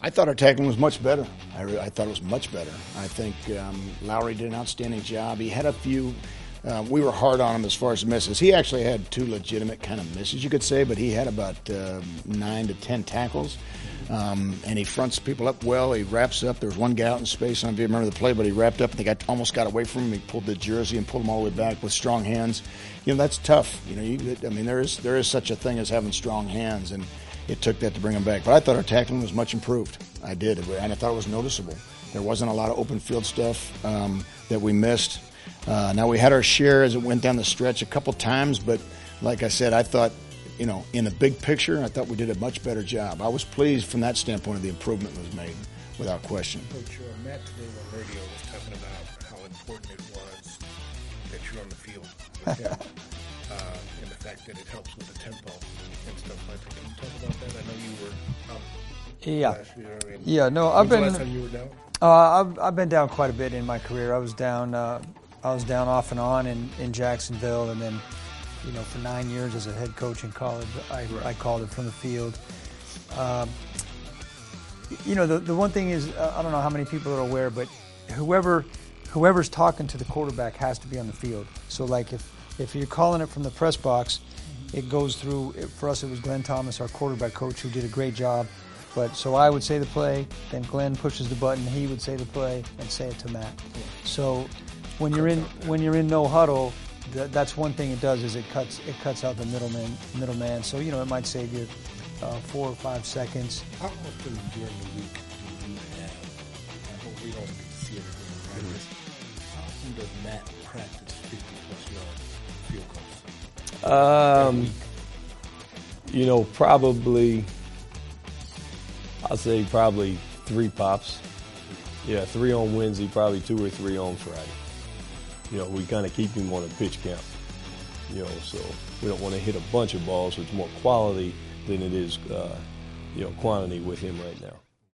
I thought our tackling was much better. I thought it was much better. I think Lowry did an outstanding job. He had a few. We were hard on him as far as misses. He actually had two legitimate kind of misses, you could say, but he had about 9 to 10 tackles. And he fronts people up well. He wraps up. There was one guy out in space. I don't know if you remember the play, but he wrapped up and they almost got away from him. He pulled the jersey and pulled him all the way back with strong hands. You know, that's tough. You know, there is such a thing as having strong hands, and it took that to bring him back. But I thought our tackling was much improved. I did, and I thought it was noticeable. There wasn't a lot of open field stuff that we missed. Now, we had our share as it went down the stretch a couple times, but like I said, I thought, you know, in the big picture, I thought we did a much better job. I was pleased from that standpoint of the improvement was made, without question. Coach, Matt today on radio was talking about how important it was that you're on the field with him, and the fact that it helps with the tempo and stuff like that. Can you talk about that? I know you were out last year. Yeah, no, I've been. Last time you were down? I've been down quite a bit in my career. I was down off and on in Jacksonville, and then, you know, for 9 years as a head coach in college, I called it from the field. You know, the one thing is, I don't know how many people are aware, but whoever's talking to the quarterback has to be on the field. So, like, if you're calling it from the press box, it goes through. For us, it was Glenn Thomas, our quarterback coach, who did a great job. But so I would say the play, then Glenn pushes the button, he would say the play, and say it to Matt. So when you're in no huddle, that's one thing it does, is it cuts out the middleman. So, you know, it might save you 4 or 5 seconds. How often during the week do you have? I hope we don't get to see everything in practice. How often does Matt practice 50+ yard field goals? You know, probably. I'll say probably 3 pops. Yeah, 3 on Wednesday, probably 2 or 3 on Friday. You know, we kind of keep him on a pitch count. You know, so we don't want to hit a bunch of balls. So it's more quality than it is, you know, quantity with him right now.